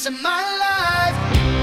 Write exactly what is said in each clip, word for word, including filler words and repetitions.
messing my life.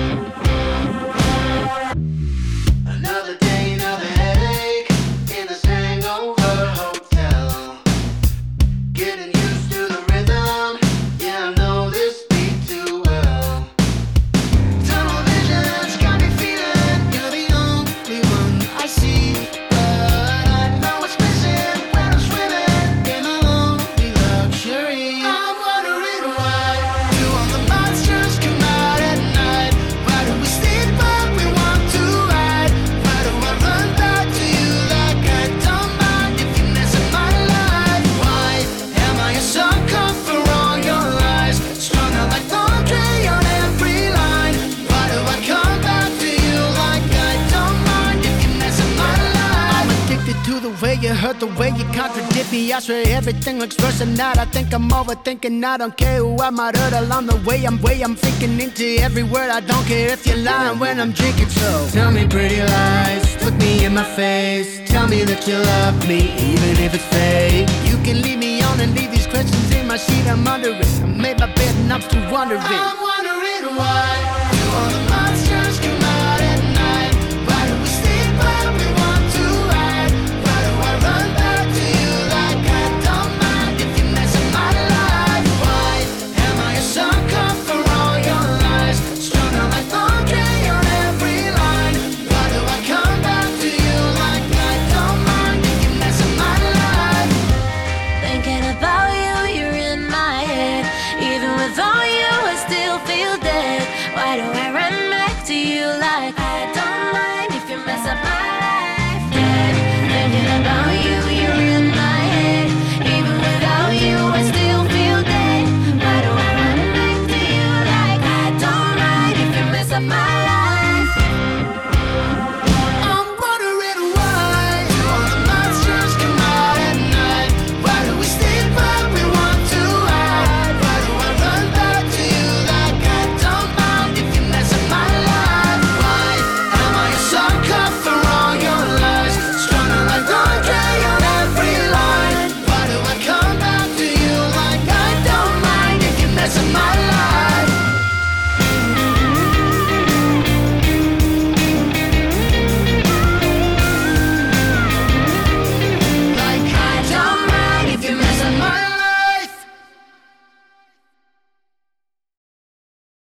Another day, another headache in this hangover hotel. Getting used to the rhythm, yeah, I know this beat too well. Tunnel vision's got me feeling you're the only one I see, but I know what's missing when I'm swimming in my lonely luxury. I'm wondering why do all the monsters come out at night? Why do we sleep when we want to ride? Why do I run back to you like I don't mind if you mess up my life? Why am I a sucker for all your lies? Strung out like laundry on every line. Why do I come back to you like I don't mind if you mess up my life? I'm addicted to the way you hurt, the way you contradict me. I swear everything looks worse than that. I think I'm overthinking. I don't care who I might hurt along the way. I'm way I'm thinking into every word. I don't care if you're lying when I'm drinking. So tell me pretty lies, look me in my face. Tell me that you love me, even if it's fake. You can leave me on and leave these questions in my sheet. I'm under it. I made my bed and I'm still wondering. I'm wondering why do all the monsters come